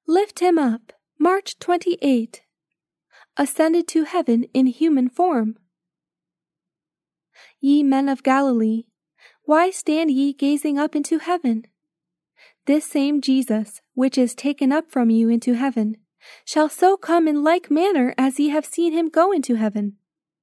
Lift him up. March 28. Ascended to heaven in human form. Ye men of Galilee, why stand ye gazing up into heaven? This same Jesus, which is taken up from you into heaven, shall so come in like manner as ye have seen him go into heaven.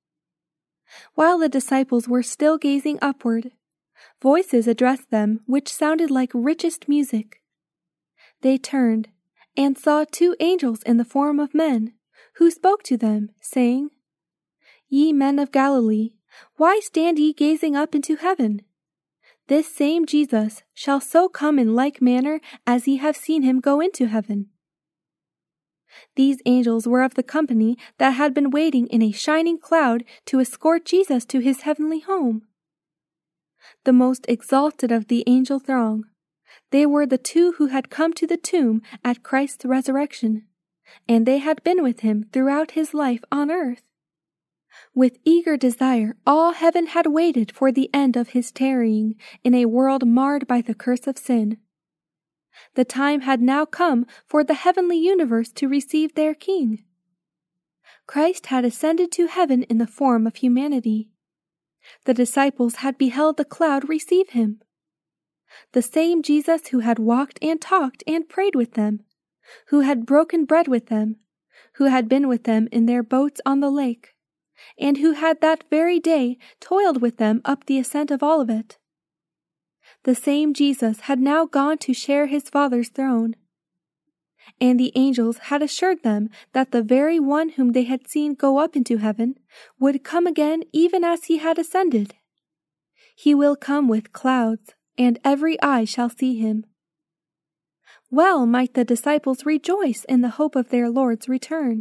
While the disciples were still gazing upward, voices addressed them which sounded like richest music. They turned, and saw 2 angels in the form of men, who spoke to them, saying, Ye men of Galilee, why stand ye gazing up into heaven? This same Jesus shall so come in like manner as ye have seen him go into heaven. These angels were of the company that had been waiting in a shining cloud to escort Jesus to his heavenly home. The most exalted of the angel throng, they were the 2 who had come to the tomb at Christ's resurrection, and they had been with him throughout his life on earth. With eager desire, all heaven had waited for the end of his tarrying in a world marred by the curse of sin. The time had now come for the heavenly universe to receive their King. Christ had ascended to heaven in the form of humanity. The disciples had beheld the cloud receive him. The same Jesus who had walked and talked and prayed with them, who had broken bread with them, who had been with them in their boats on the lake, and who had that very day toiled with them up the ascent of Olivet. The same Jesus had now gone to share his Father's throne, and the angels had assured them that the very one whom they had seen go up into heaven would come again even as he had ascended. He will come with clouds, and every eye shall see him. Well might the disciples rejoice in the hope of their Lord's return.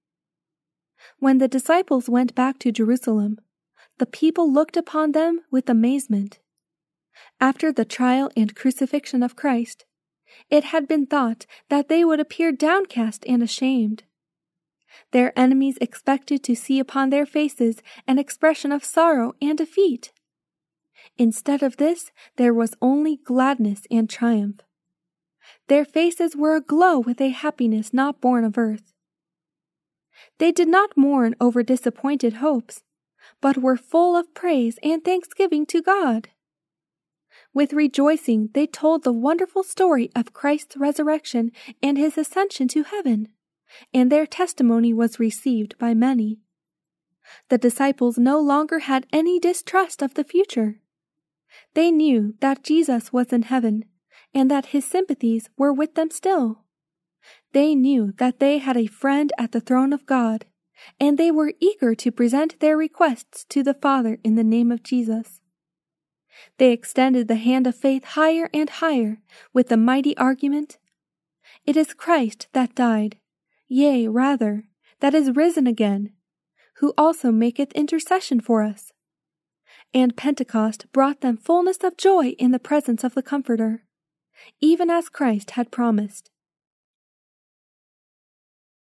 When the disciples went back to Jerusalem, the people looked upon them with amazement. After the trial and crucifixion of Christ, it had been thought that they would appear downcast and ashamed. Their enemies expected to see upon their faces an expression of sorrow and defeat. Instead of this, there was only gladness and triumph. Their faces were aglow with a happiness not born of earth. They did not mourn over disappointed hopes, but were full of praise and thanksgiving to God. With rejoicing, they told the wonderful story of Christ's resurrection and his ascension to heaven, and their testimony was received by many. The disciples no longer had any distrust of the future. They knew that Jesus was in heaven, and that his sympathies were with them still. They knew that they had a friend at the throne of God, and they were eager to present their requests to the Father in the name of Jesus. They extended the hand of faith higher and higher with the mighty argument, It is Christ that died, yea, rather, that is risen again, who also maketh intercession for us. And Pentecost brought them fullness of joy in the presence of the Comforter, even as Christ had promised.